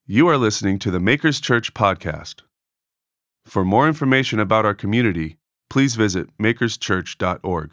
You are listening to the Makers Church podcast. For more information about our community, please visit makerschurch.org.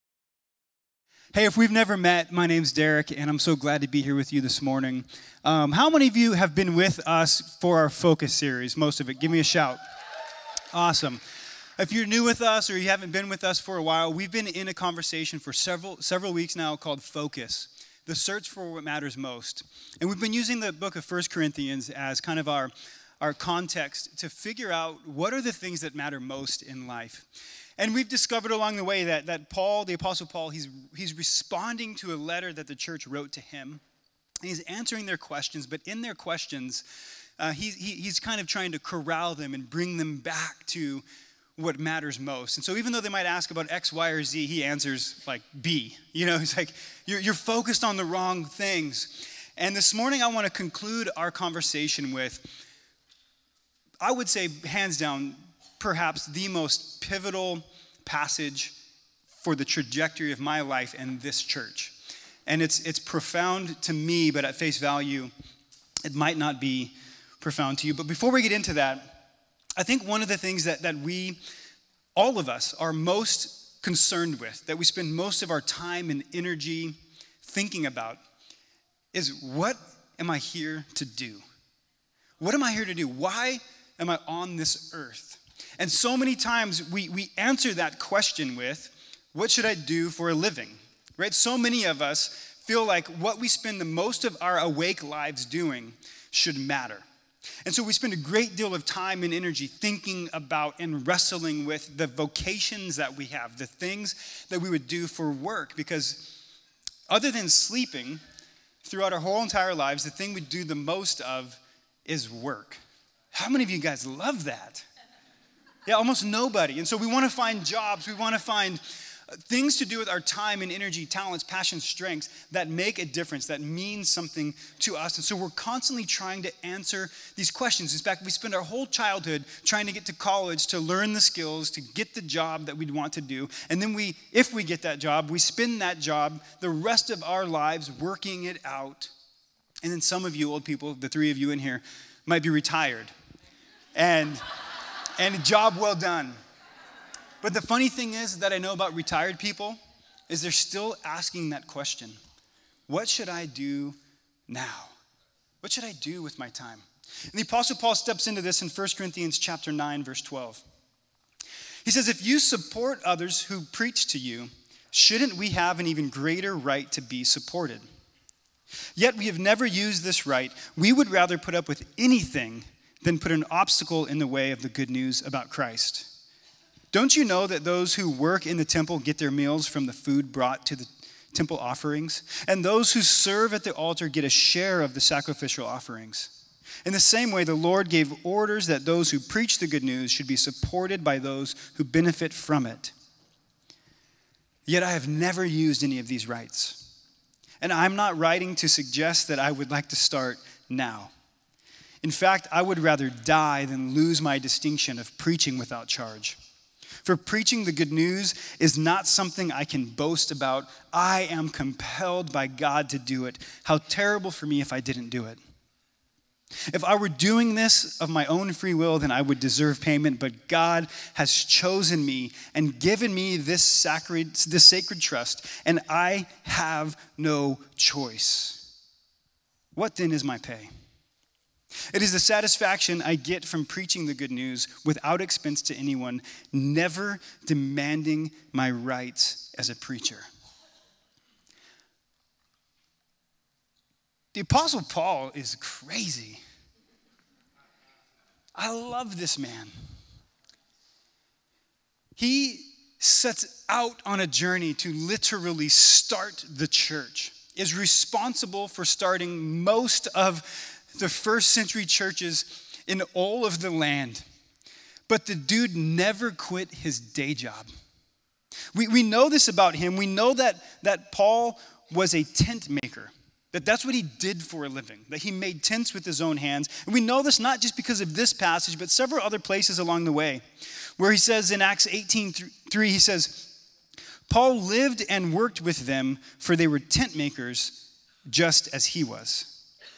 Hey, if we've never met, my name's Derek, and I'm so glad to be here with you this morning. How many of you have been with us for our Focus series? Most of it. Give me a shout. Awesome. If you're new with us or you haven't been with us for a while, we've been in a conversation for several weeks now called Focus, the search for what matters most. And we've been using the book of 1 Corinthians as kind of our context to figure out what are the things that matter most in life. And we've discovered along the way that Paul, the Apostle Paul, he's responding to a letter that the church wrote to him. And he's answering their questions, but in their questions, he's kind of trying to corral them and bring them back to what matters most. And so even though they might ask about X, Y, or Z, he answers like B. You know, he's like, you're focused on the wrong things. And this morning I want to conclude our conversation with, I would say hands down, perhaps the most pivotal passage for the trajectory of my life and this church. And it's profound to me, but at face value, it might not be profound to you. But before we get into that, I think one of the things that we, all of us, are most concerned with, that we spend most of our time and energy thinking about, is what am I here to do? What am I here to do? Why am I on this earth? And so many times we answer that question with, what should I do for a living? Right? So many of us feel like what we spend the most of our awake lives doing should matter. And so we spend a great deal of time and energy thinking about and wrestling with the vocations that we have, the things that we would do for work. Because other than sleeping, throughout our whole entire lives, the thing we do the most of is work. How many of you guys love that? Yeah, almost nobody. And so we want to find jobs, we want to find things to do with our time and energy, talents, passions, strengths that make a difference, that mean something to us. And so we're constantly trying to answer these questions. In fact, we spend our whole childhood trying to get to college, to learn the skills, to get the job that we'd want to do. And then if we get that job, we spend that job the rest of our lives working it out. And then some of you old people, the three of you in here, might be retired. And a job well done. But the funny thing is that I know about retired people is they're still asking that question. What should I do now? What should I do with my time? And the Apostle Paul steps into this in 1 Corinthians chapter 9, verse 12. He says, if you support others who preach to you, shouldn't we have an even greater right to be supported? Yet we have never used this right. We would rather put up with anything than put an obstacle in the way of the good news about Christ. Don't you know that those who work in the temple get their meals from the food brought to the temple offerings? And those who serve at the altar get a share of the sacrificial offerings. In the same way, the Lord gave orders that those who preach the good news should be supported by those who benefit from it. Yet I have never used any of these rights. And I'm not writing to suggest that I would like to start now. In fact, I would rather die than lose my distinction of preaching without charge. For preaching the good news is not something I can boast about. I am compelled by God to do it. How terrible for me if I didn't do it. If I were doing this of my own free will, then I would deserve payment. But God has chosen me and given me this sacred trust, and I have no choice. What then is my pay? It is the satisfaction I get from preaching the good news without expense to anyone, never demanding my rights as a preacher. The Apostle Paul is crazy. I love this man. He sets out on a journey to literally start the church, is responsible for starting most of the first century churches in all of the land. But the dude never quit his day job. We know this about him. We know that Paul was a tent maker, that's what he did for a living, that he made tents with his own hands. And we know this not just because of this passage, but several other places along the way, where he says in Acts 18:3, he says, Paul lived and worked with them, for they were tent makers just as he was.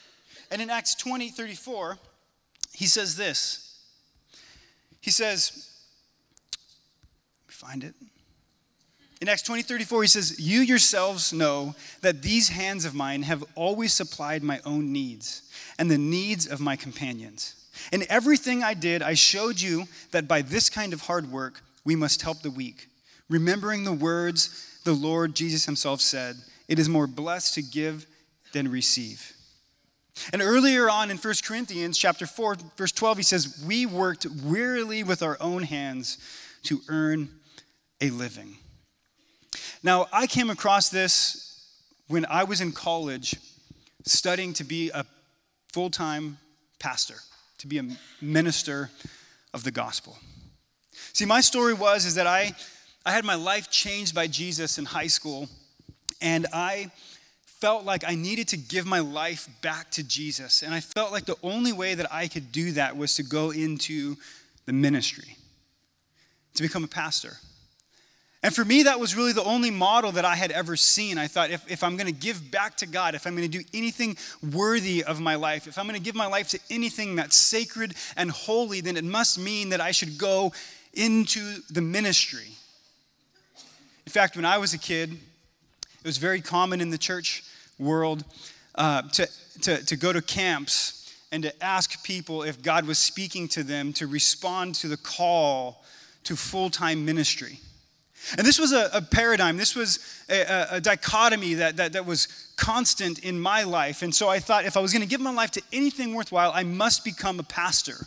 And in Acts 20:34, he says this. He says, let me find it. In Acts 20:34, he says, "You yourselves know that these hands of mine have always supplied my own needs and the needs of my companions. In everything I did, I showed you that by this kind of hard work, we must help the weak, remembering the words the Lord Jesus himself said, 'It is more blessed to give than receive.'" And earlier on in 1 Corinthians chapter 4, verse 12, he says, "We worked wearily with our own hands to earn a living." Now, I came across this when I was in college studying to be a full-time pastor, to be a minister of the gospel. See, my story is that I had my life changed by Jesus in high school, and I felt like I needed to give my life back to Jesus. And I felt like the only way that I could do that was to go into the ministry, to become a pastor. And for me, that was really the only model that I had ever seen. I thought, if I'm going to give back to God, if I'm going to do anything worthy of my life, if I'm going to give my life to anything that's sacred and holy, then it must mean that I should go into the ministry. In fact, when I was a kid, it was very common in the church world to go to camps and to ask people if God was speaking to them to respond to the call to full-time ministry. And this was a paradigm. This was a dichotomy that was constant in my life. And so I thought if I was going to give my life to anything worthwhile, I must become a pastor.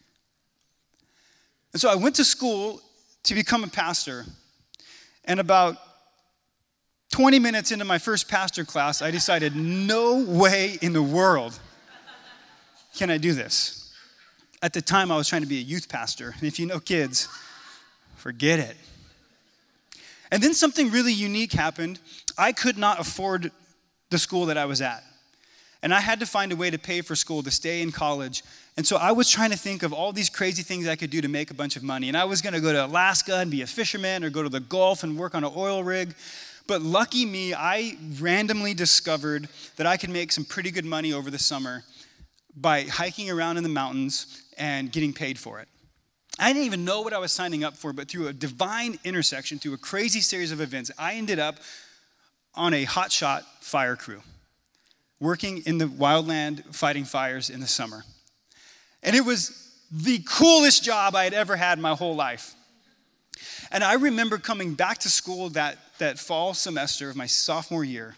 And so I went to school to become a pastor. And about 20 minutes into my first pastor class, I decided, no way in the world can I do this. At the time, I was trying to be a youth pastor. And if you know kids, forget it. And then something really unique happened. I could not afford the school that I was at. And I had to find a way to pay for school to stay in college. And so I was trying to think of all these crazy things I could do to make a bunch of money. And I was going to go to Alaska and be a fisherman or go to the Gulf and work on an oil rig. But lucky me, I randomly discovered that I could make some pretty good money over the summer by hiking around in the mountains and getting paid for it. I didn't even know what I was signing up for, but through a divine intersection, through a crazy series of events, I ended up on a hotshot fire crew, working in the wildland fighting fires in the summer. And it was the coolest job I had ever had in my whole life. And I remember coming back to school that fall semester of my sophomore year,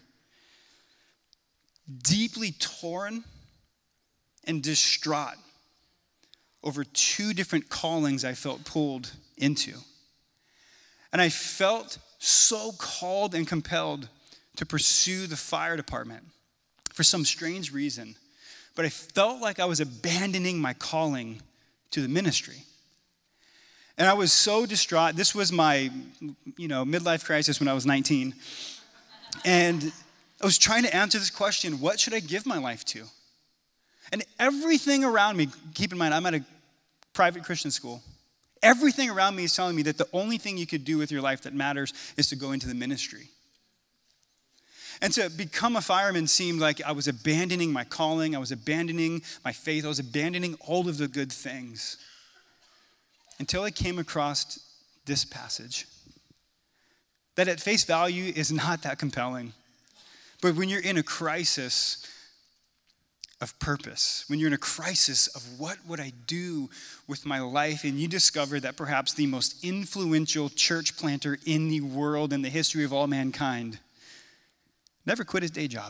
deeply torn and distraught over two different callings I felt pulled into. And I felt so called and compelled to pursue the fire department for some strange reason. But I felt like I was abandoning my calling to the ministry. And I was so distraught. This was my, midlife crisis when I was 19. And I was trying to answer this question, what should I give my life to? And everything around me, keep in mind, I'm at a private Christian school. Everything around me is telling me that the only thing you could do with your life that matters is to go into the ministry. And to become a fireman seemed like I was abandoning my calling, I was abandoning my faith, I was abandoning all of the good things. Until I came across this passage that at face value is not that compelling. But when you're in a crisis of purpose, when you're in a crisis of what would I do with my life, and you discover that perhaps the most influential church planter in the world in the history of all mankind never quit his day job.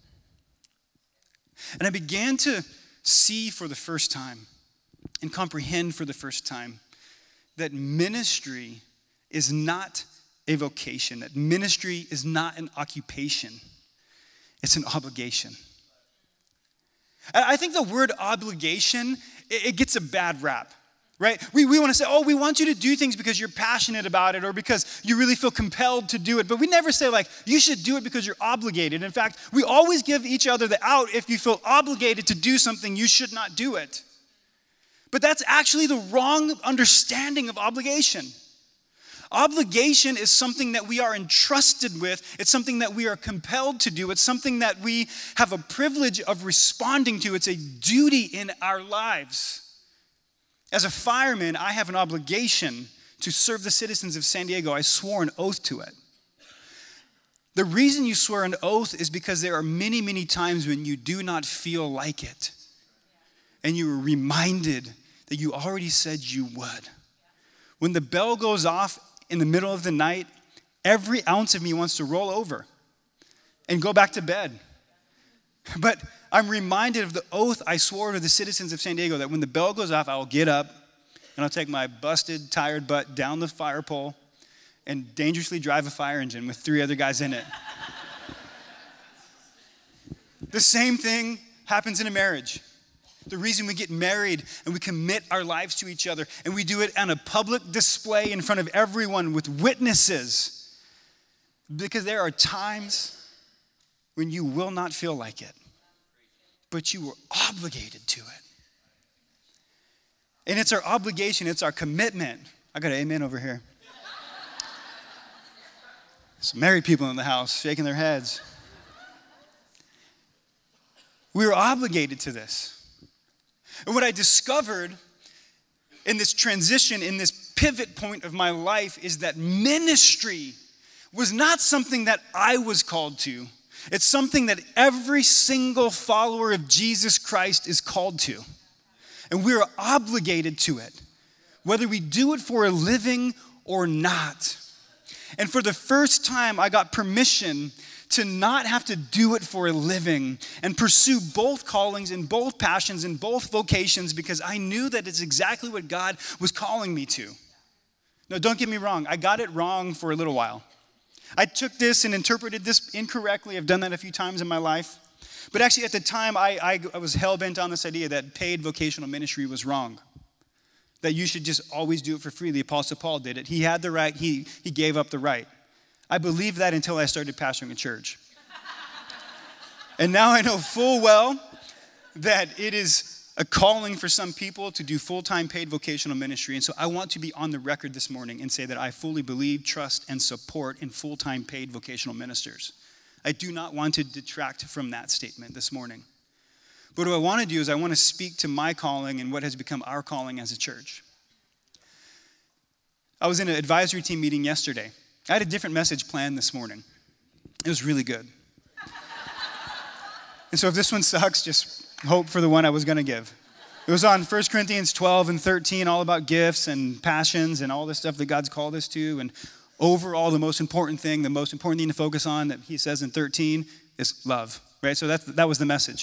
And I began to see for the first time and comprehend for the first time that ministry is not a vocation, that ministry is not an occupation, it's an obligation. I think the word obligation, it gets a bad rap, right? We want to say, we want you to do things because you're passionate about it or because you really feel compelled to do it. But we never say, you should do it because you're obligated. In fact, we always give each other the out. If you feel obligated to do something, you should not do it. But that's actually the wrong understanding of obligation. Obligation is something that we are entrusted with. It's something that we are compelled to do. It's something that we have a privilege of responding to. It's a duty in our lives. As a fireman, I have an obligation to serve the citizens of San Diego. I swore an oath to it. The reason you swear an oath is because there are many, many times when you do not feel like it. And you are reminded that you already said you would. When the bell goes off in the middle of the night, every ounce of me wants to roll over and go back to bed. But I'm reminded of the oath I swore to the citizens of San Diego that when the bell goes off, I will get up and I'll take my busted, tired butt down the fire pole and dangerously drive a fire engine with 3 other guys in it. The same thing happens in a marriage. The reason we get married and we commit our lives to each other and we do it on a public display in front of everyone with witnesses, because there are times when you will not feel like it, but you were obligated to it. And it's our obligation, it's our commitment. I got an amen over here. Some married people in the house shaking their heads. We are obligated to this. And what I discovered in this transition, in this pivot point of my life, is that ministry was not something that I was called to. It's something that every single follower of Jesus Christ is called to. And we're obligated to it, whether we do it for a living or not. And for the first time, I got permission to not have to do it for a living and pursue both callings and both passions and both vocations, because I knew that it's exactly what God was calling me to. No, don't get me wrong. I got it wrong for a little while. I took this and interpreted this incorrectly. I've done that a few times in my life. But actually at the time, I was hell-bent on this idea that paid vocational ministry was wrong, that you should just always do it for free. The Apostle Paul did it. He had the right. He gave up the right. I believed that until I started pastoring a church. And now I know full well that it is a calling for some people to do full-time paid vocational ministry. And so I want to be on the record this morning and say that I fully believe, trust, and support in full-time paid vocational ministers. I do not want to detract from that statement this morning. But what I want to do is I want to speak to my calling and what has become our calling as a church. I was in an advisory team meeting yesterday. I had a different message planned this morning. It was really good. And so if this one sucks, just hope for the one I was going to give. It was on 1 Corinthians 12 and 13, all about gifts and passions and all this stuff that God's called us to. And overall, the most important thing to focus on that he says in 13 is love, right? So that was the message.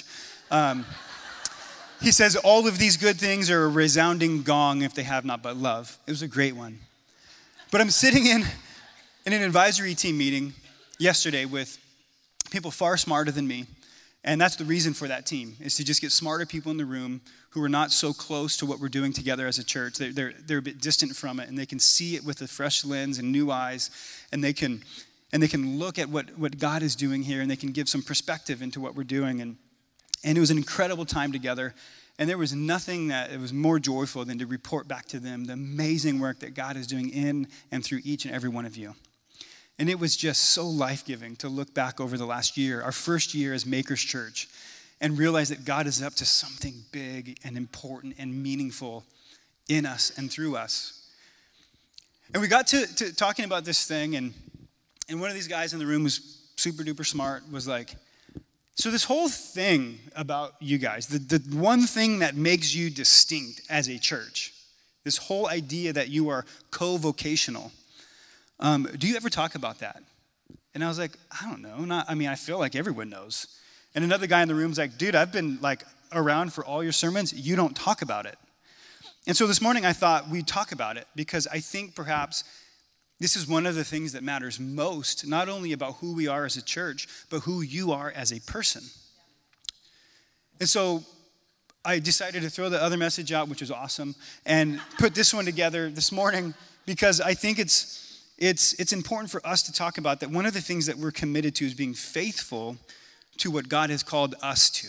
He says, all of these good things are a resounding gong if they have not but love. It was a great one. But I'm sitting in an advisory team meeting yesterday with people far smarter than me. And that's the reason for that team, is to just get smarter people in the room who are not so close to what we're doing together as a church. They're a bit distant from it, and they can see it with a fresh lens and new eyes, and they can look at what God is doing here, and they can give some perspective into what we're doing. And it was an incredible time together, and there was nothing that it was more joyful than to report back to them the amazing work that God is doing in and through each and every one of you. And it was just so life-giving to look back over the last year, our first year as Makers Church, and realize that God is up to something big and important and meaningful in us and through us. And we got to talking about this thing, and one of these guys in the room who's super duper smart was like, so this whole thing about you guys, the one thing that makes you distinct as a church, this whole idea that you are co-vocational, do you ever talk about that? And I was like, I don't know. I feel like everyone knows. And another guy in the room's like, dude, I've been around for all your sermons. You don't talk about it. And so this morning I thought we'd talk about it, because I think perhaps this is one of the things that matters most, not only about who we are as a church, but who you are as a person. And so I decided to throw the other message out, which was awesome, and put this one together this morning, because I think it's important for us to talk about that. One of the things that we're committed to is being faithful to what God has called us to,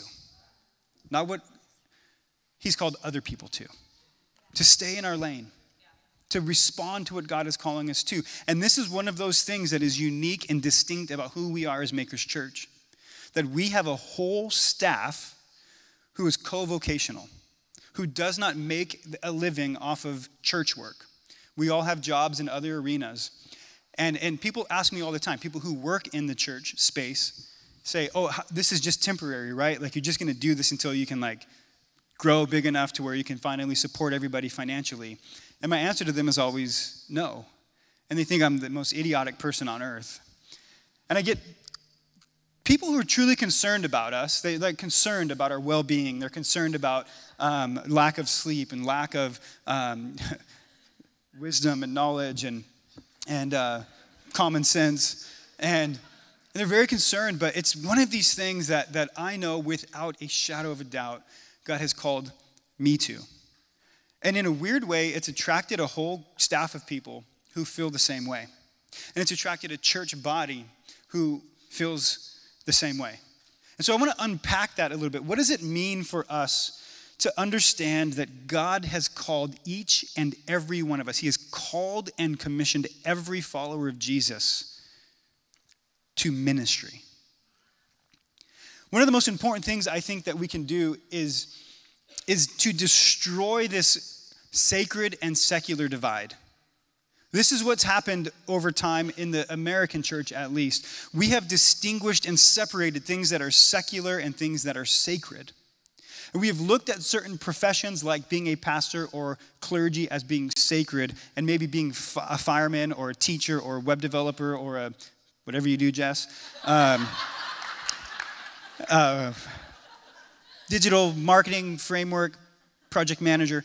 not what he's called other people to stay in our lane. to respond to what God is calling us to. And this is one of those things that is unique and distinct about who we are as Makers Church, that we have a whole staff who is co-vocational, who does not make a living off of church work. We all have jobs in other arenas. And people ask me all the time, people who work in the church space say, oh, this is just temporary, right? Like, you're just going to do this until you can, like, grow big enough to where you can finally support everybody financially. And my answer to them is always no. And they think I'm the most idiotic person on earth. And I get people who are truly concerned about us. They're like concerned about our well-being. They're concerned about lack of sleep and lack of wisdom and knowledge and common sense. And they're very concerned, but it's one of these things that I know without a shadow of a doubt God has called me to. And in a weird way, it's attracted a whole staff of people who feel the same way. And it's attracted a church body who feels the same way. And so I want to unpack that a little bit. What does it mean for us to understand that God has called each and every one of us? He has called and commissioned every follower of Jesus to ministry. One of the most important things I think that we can do is to destroy this sacred and secular divide. This is what's happened over time in the American church, at least. We have distinguished and separated things that are secular and things that are sacred. And we have looked at certain professions like being a pastor or clergy as being sacred, and maybe being a fireman or a teacher or a web developer or a whatever you do, Jess. Digital marketing framework, project manager.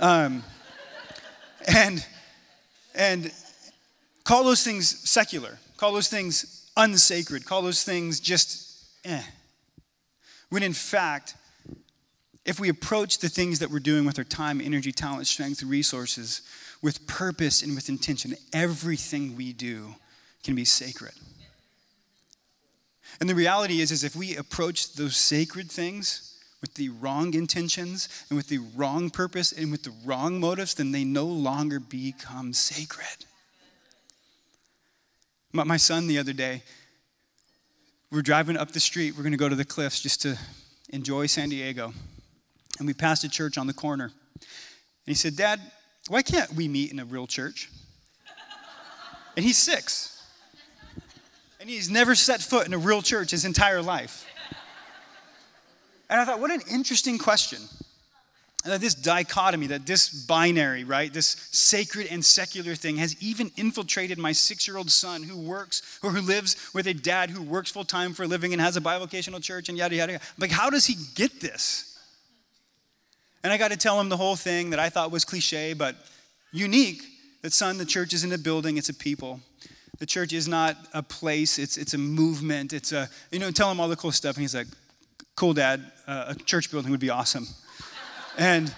And call those things secular. Call those things unsacred. Call those things just When in fact, if we approach the things that we're doing with our time, energy, talent, strength, and resources with purpose and with intention, everything we do can be sacred. And the reality is if we approach those sacred things with the wrong intentions and with the wrong purpose and with the wrong motives, then they no longer become sacred. My son the other day, we're driving up the street. We're going to go to the cliffs just to enjoy San Diego. And we passed a church on the corner. And he said, Dad, why can't we meet in a real church? And he's 6. And he's never set foot in a real church his entire life. And I thought, what an interesting question. That this dichotomy, that this binary, right, this sacred and secular thing has even infiltrated my 6-year-old son who works, or who lives with a dad who works full time for a living and has a bivocational church and yada, yada, yada. Like, how does he get this? And I got to tell him the whole thing that I thought was cliche, but unique, that son, the church isn't a building, it's a people. The church is not a place, it's a movement, tell him all the cool stuff. And he's like, cool, Dad, a church building would be awesome. And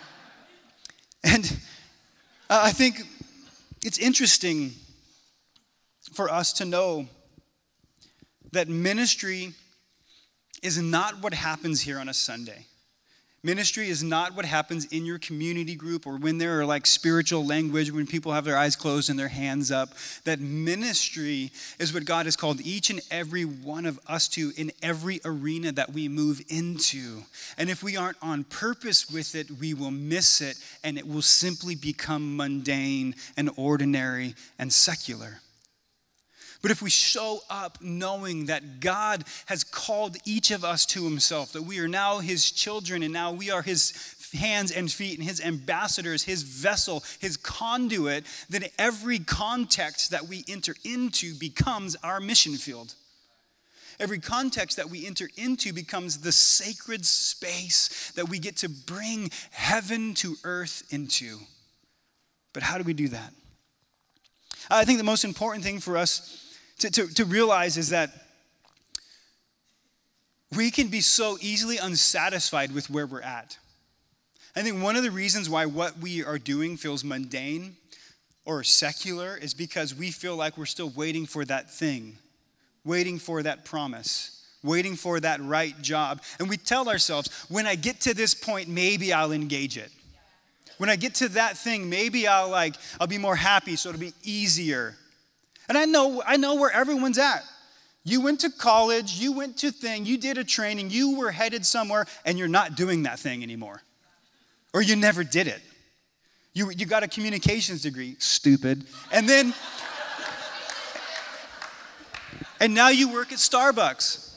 I think it's interesting for us to know that ministry is not what happens here on a Sunday. Ministry is not what happens in your community group or when there are like spiritual language, when people have their eyes closed and their hands up. That ministry is what God has called each and every one of us to in every arena that we move into. And if we aren't on purpose with it, we will miss it and it will simply become mundane and ordinary and secular. But if we show up knowing that God has called each of us to himself, that we are now his children and now we are his hands and feet and his ambassadors, his vessel, his conduit, then every context that we enter into becomes our mission field. Every context that we enter into becomes the sacred space that we get to bring heaven to earth into. But how do we do that? I think the most important thing for us to realize is that we can be so easily unsatisfied with where we're at. I think one of the reasons why what we are doing feels mundane or secular is because we feel like we're still waiting for that thing, waiting for that promise, waiting for that right job. And we tell ourselves, when I get to this point, maybe I'll engage it. When I get to that thing, maybe I'll be more happy, so it'll be easier. And I know where everyone's at. You went to college, you went to you did a training, you were headed somewhere, and you're not doing that thing anymore. Or you never did it. You got a communications degree, stupid. And now you work at Starbucks.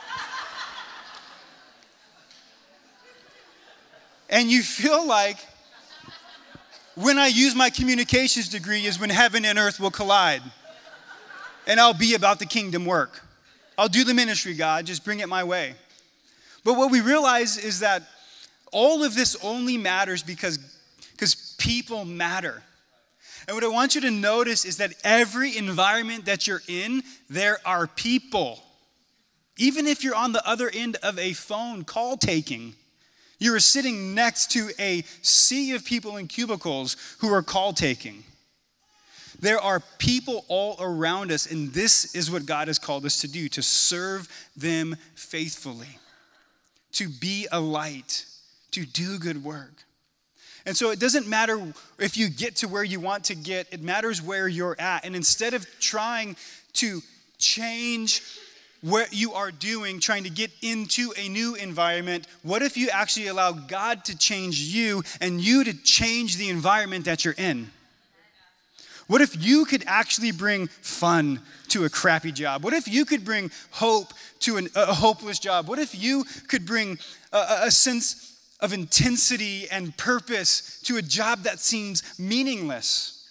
And you feel like when I use my communications degree is when heaven and earth will collide. And I'll be about the kingdom work. I'll do the ministry, God, just bring it my way. But what we realize is that all of this only matters because people matter. And what I want you to notice is that every environment that you're in, there are people. Even if you're on the other end of a phone call taking, you are sitting next to a sea of people in cubicles who are call taking. There are people all around us, and this is what God has called us to do, to serve them faithfully, to be a light, to do good work. And so it doesn't matter if you get to where you want to get, it matters where you're at. And instead of trying to change what you are doing, trying to get into a new environment, what if you actually allow God to change you and you to change the environment that you're in? What if you could actually bring fun to a crappy job? What if you could bring hope to a hopeless job? What if you could bring a sense of intensity and purpose to a job that seems meaningless?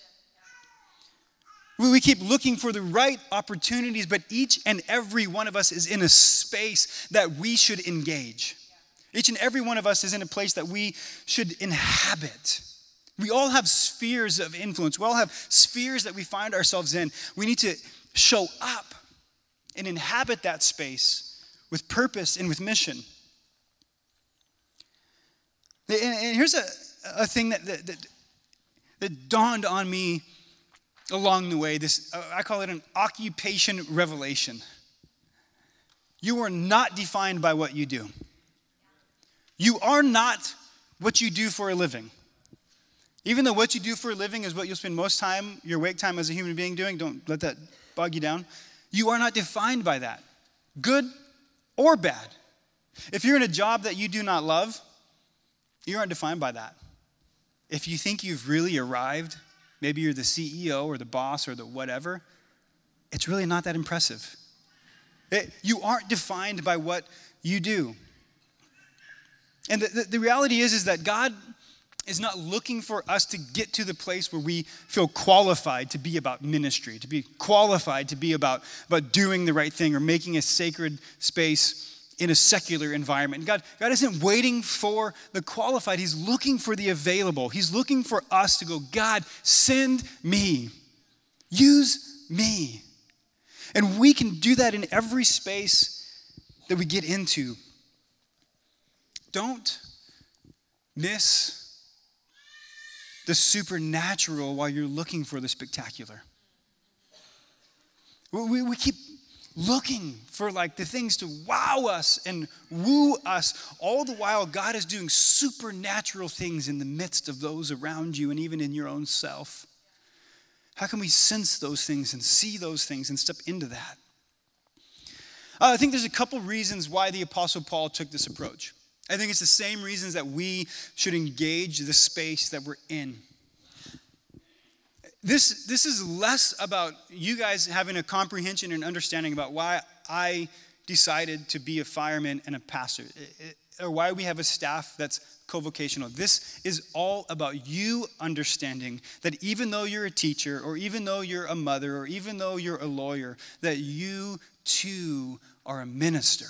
We keep looking for the right opportunities, but each and every one of us is in a space that we should engage. Each and every one of us is in a place that we should inhabit. We all have spheres of influence. We all have spheres that we find ourselves in. We need to show up and inhabit that space with purpose and with mission. And here's a thing that dawned on me along the way. I call it an occupation revelation. You are not defined by what you do. You are not what you do for a living. Even though what you do for a living is what you'll spend most time, your wake time as a human being doing, don't let that bog you down. You are not defined by that, good or bad. If you're in a job that you do not love, you aren't defined by that. If you think you've really arrived, maybe you're the CEO or the boss or the whatever, it's really not that impressive. You aren't defined by what you do. And the reality is that God is not looking for us to get to the place where we feel qualified to be about ministry, to be qualified to be about doing the right thing or making a sacred space in a secular environment. God isn't waiting for the qualified. He's looking for the available. He's looking for us to go, God, send me. Use me. And we can do that in every space that we get into. Don't miss the supernatural while you're looking for the spectacular. We keep looking for the things to wow us and woo us. All the while, God is doing supernatural things in the midst of those around you and even in your own self. How can we sense those things and see those things and step into that? I think there's a couple reasons why the Apostle Paul took this approach. I think it's the same reasons that we should engage the space that we're in. This is less about you guys having a comprehension and understanding about why I decided to be a fireman and a pastor, or why we have a staff that's co-vocational. This is all about you understanding that even though you're a teacher, or even though you're a mother, or even though you're a lawyer, that you too are a minister.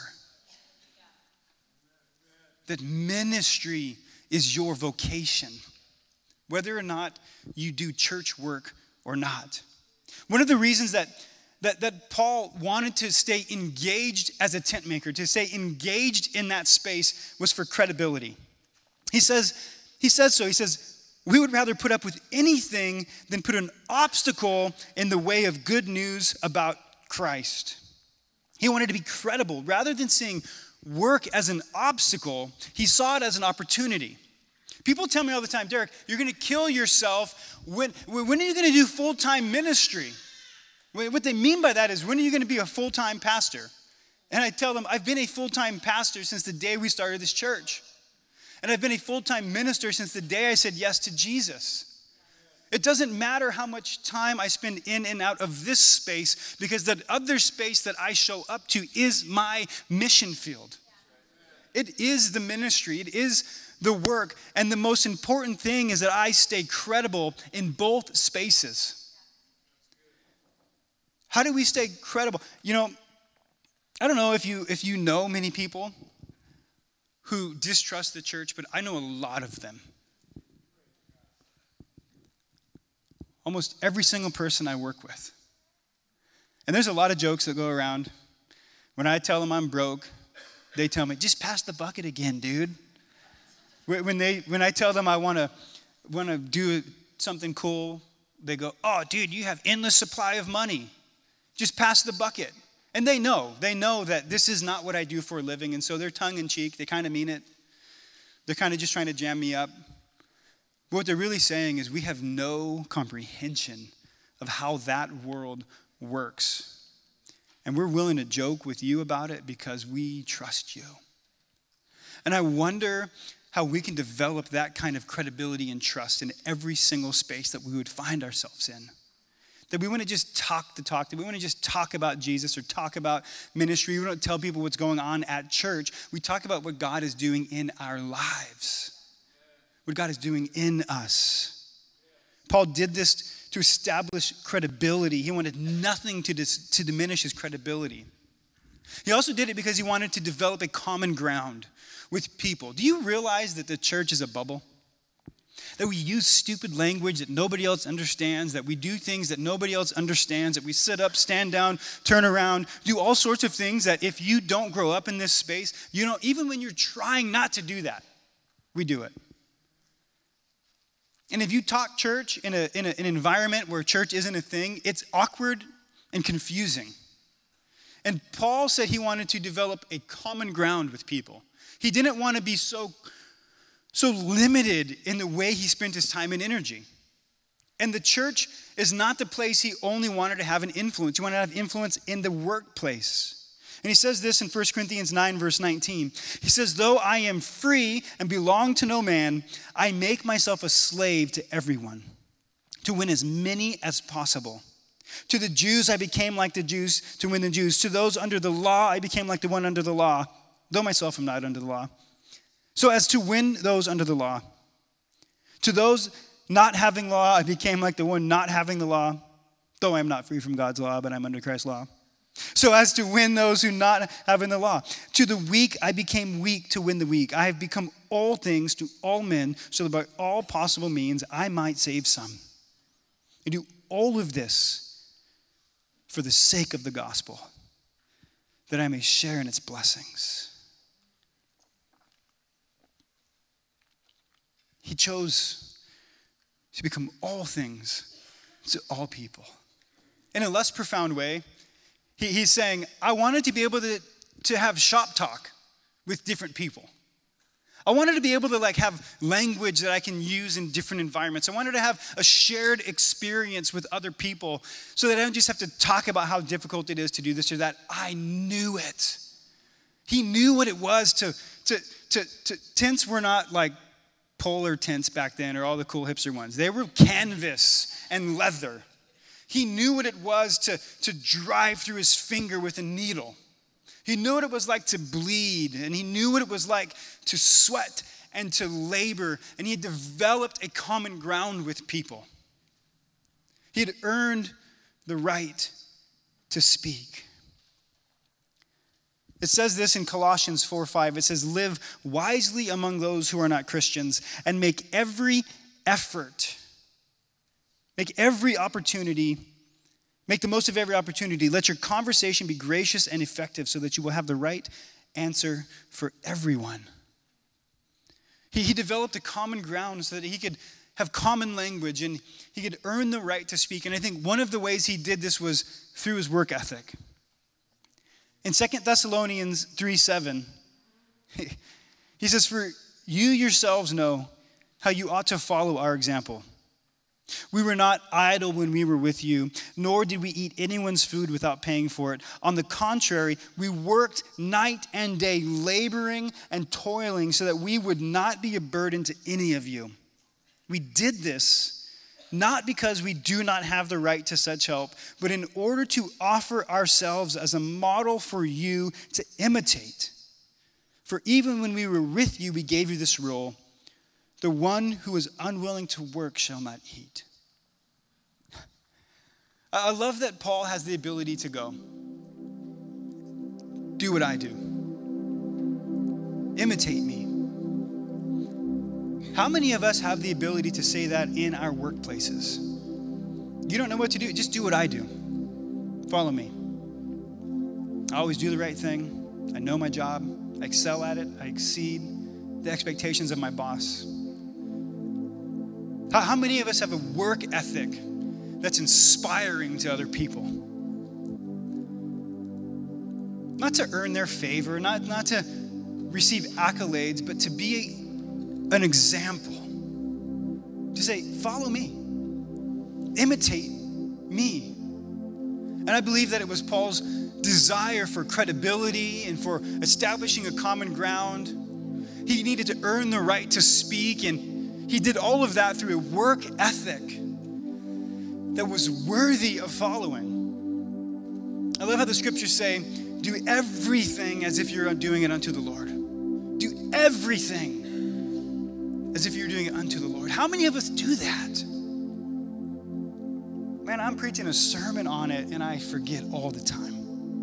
That ministry is your vocation, whether or not you do church work or not. One of the reasons that Paul wanted to stay engaged as a tent maker, to stay engaged in that space, was for credibility. He says so. He says, we would rather put up with anything than put an obstacle in the way of good news about Christ. He wanted to be credible. Rather than seeing work as an obstacle, he saw it as an opportunity. People tell me all the time, Derek, you're going to kill yourself. When are you going to do full-time ministry? What they mean by that is, when are you going to be a full-time pastor? And I tell them, I've been a full-time pastor since the day we started this church. And I've been a full-time minister since the day I said yes to Jesus. It doesn't matter how much time I spend in and out of this space, because that other space that I show up to is my mission field. It is the ministry. It is the work. And the most important thing is that I stay credible in both spaces. How do we stay credible? You know, I don't know if you know many people who distrust the church, but I know a lot of them. Almost every single person I work with. And there's a lot of jokes that go around. When I tell them I'm broke, they tell me, just pass the bucket again, dude. When I tell them I want to do something cool, they go, oh, dude, you have endless supply of money. Just pass the bucket. And they know that this is not what I do for a living, and so they're tongue-in-cheek. They kind of mean it. They're kind of just trying to jam me up. But what they're really saying is we have no comprehension of how that world works. And we're willing to joke with you about it because we trust you. And I wonder how we can develop that kind of credibility and trust in every single space that we would find ourselves in. That we want to just talk the talk, that we want to just talk about Jesus or talk about ministry. We don't tell people what's going on at church. We talk about what God is doing in our lives, what God is doing in us. Paul did this to establish credibility. He wanted nothing to diminish his credibility. He also did it because he wanted to develop a common ground with people. Do you realize that the church is a bubble? That we use stupid language that nobody else understands, that we do things that nobody else understands, that we sit up, stand down, turn around, do all sorts of things that if you don't grow up in this space, you know, even when you're trying not to do that, we do it. And if you talk church in an environment where church isn't a thing, it's awkward and confusing. And Paul said he wanted to develop a common ground with people. He didn't want to be so limited in the way he spent his time and energy. And the church is not the place he only wanted to have an influence. He wanted to have influence in the workplace. And he says this in 1 Corinthians 9, verse 19. He says, though I am free and belong to no man, I make myself a slave to everyone, to win as many as possible. To the Jews, I became like the Jews to win the Jews. To those under the law, I became like the one under the law, though myself am not under the law, so as to win those under the law. To those not having law, I became like the one not having the law, though I am not free from God's law, but I'm under Christ's law, so as to win those who not having the law. To the weak, I became weak to win the weak. I have become all things to all men, so that by all possible means I might save some. I do all of this for the sake of the gospel, that I may share in its blessings. He chose to become all things to all people. In a less profound way, he's saying, I wanted to be able to have shop talk with different people. I wanted to be able to have language that I can use in different environments. I wanted to have a shared experience with other people so that I don't just have to talk about how difficult it is to do this or that. I knew it. He knew what it was to tents were not like polar tents back then or all the cool hipster ones. They were canvas and leather. He knew what it was to drive through his finger with a needle. He knew what it was like to bleed, and he knew what it was like to sweat and to labor, and he had developed a common ground with people. He had earned the right to speak. It says this in Colossians 4:5. It says, live wisely among those who are not Christians, and make every effort, make the most of every opportunity. Let your conversation be gracious and effective so that you will have the right answer for everyone. He developed a common ground so that he could have common language and he could earn the right to speak. And I think one of the ways he did this was through his work ethic. In 2 Thessalonians 3:7, he says, for you yourselves know how you ought to follow our example. We were not idle when we were with you, nor did we eat anyone's food without paying for it. On the contrary, we worked night and day, laboring and toiling so that we would not be a burden to any of you. We did this not because we do not have the right to such help, but in order to offer ourselves as a model for you to imitate. For even when we were with you, we gave you this rule: the one who is unwilling to work shall not eat. I love that Paul has the ability to go, do what I do. Imitate me. How many of us have the ability to say that in our workplaces? You don't know what to do, just do what I do. Follow me. I always do the right thing. I know my job. I excel at it. I exceed the expectations of my boss. How many of us have a work ethic that's inspiring to other people? Not to earn their favor, not to receive accolades, but to be an example. To say, follow me, imitate me. And I believe that it was Paul's desire for credibility and for establishing a common ground. He needed to earn the right to speak, and he did all of that through a work ethic that was worthy of following. I love how the scriptures say, do everything as if you're doing it unto the Lord. Do everything as if you're doing it unto the Lord. How many of us do that? Man, I'm preaching a sermon on it and I forget all the time.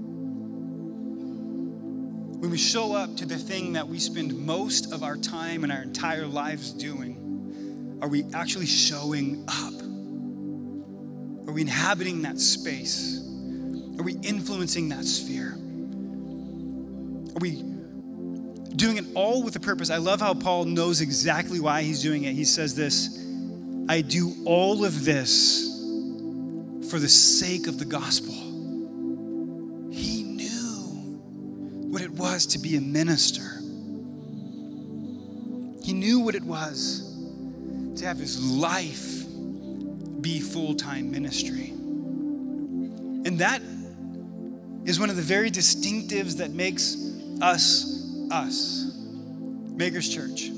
When we show up to the thing that we spend most of our time and our entire lives doing, are we actually showing up? Are we inhabiting that space? Are we influencing that sphere? Are we doing it all with a purpose? I love how Paul knows exactly why he's doing it. He says this: I do all of this for the sake of the gospel. He knew what it was to be a minister. He knew what it was to have his life be full-time ministry. And that is one of the very distinctives that makes us, Makers Church.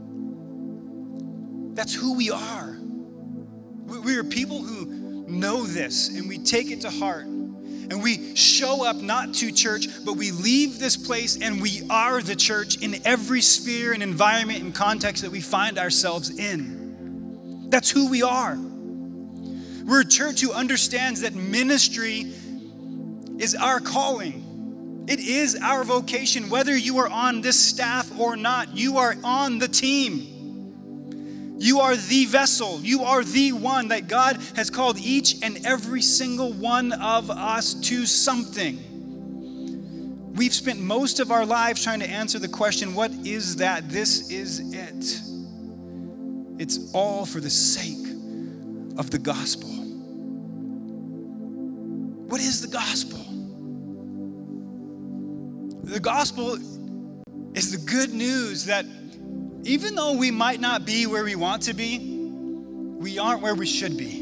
That's who we are. We are people who know this, and we take it to heart. And we show up not to church, but we leave this place and we are the church in every sphere and environment and context that we find ourselves in. That's who we are. We're a church who understands that ministry is our calling. It is our vocation. Whether you are on this staff or not, you are on the team. You are the vessel. You are the one that God has called each and every single one of us to something. We've spent most of our lives trying to answer the question, what is that? This is it. It's all for the sake of the gospel. What is the gospel? The gospel is the good news that even though we might not be where we want to be, we aren't where we should be.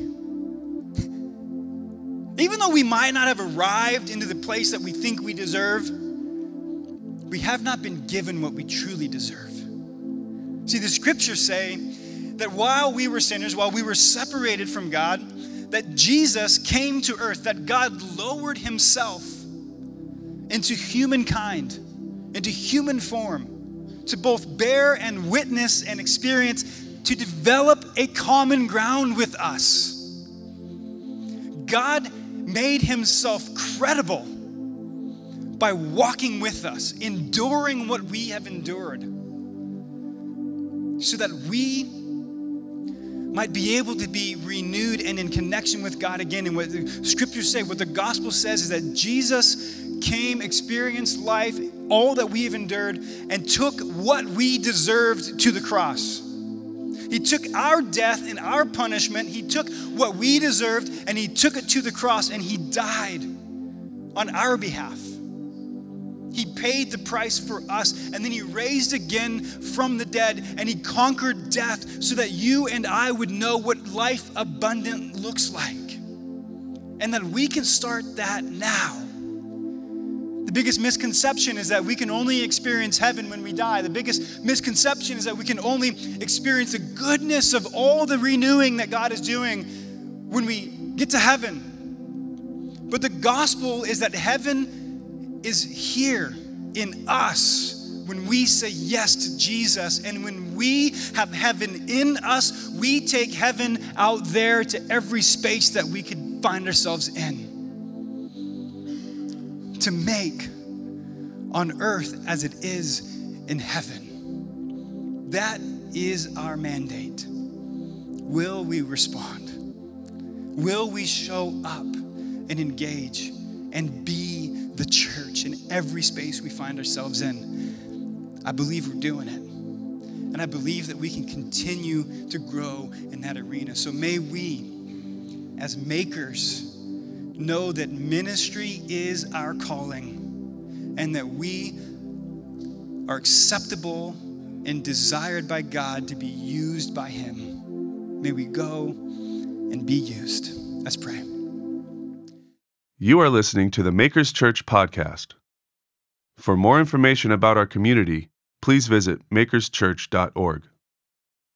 Even though we might not have arrived into the place that we think we deserve, we have not been given what we truly deserve. See, the scriptures say that while we were sinners, while we were separated from God, that Jesus came to earth, that God lowered himself into humankind, into human form, to both bear and witness and experience, to develop a common ground with us. God made himself credible by walking with us, enduring what we have endured, so that we might be able to be renewed and in connection with God again. And what the scriptures say, what the gospel says is that Jesus came, experienced life, all that we have endured, and took what we deserved to the cross. He took our death and our punishment. He took what we deserved and he took it to the cross, and he died on our behalf. He paid the price for us, and then he raised again from the dead, and he conquered death so that you and I would know what life abundant looks like. And that we can start that now. The biggest misconception is that we can only experience heaven when we die. The biggest misconception is that we can only experience the goodness of all the renewing that God is doing when we get to heaven. But the gospel is that heaven is here in us when we say yes to Jesus. And when we have heaven in us, we take heaven out there to every space that we could find ourselves in. To make on earth as it is in heaven. That is our mandate. Will we respond? Will we show up and engage and be the church in every space we find ourselves in? I believe we're doing it. And I believe that we can continue to grow in that arena. So may we, as makers, know that ministry is our calling and that we are acceptable and desired by God to be used by him. May we go and be used. Let's pray. You are listening to the Makers Church podcast. For more information about our community, please visit makerschurch.org.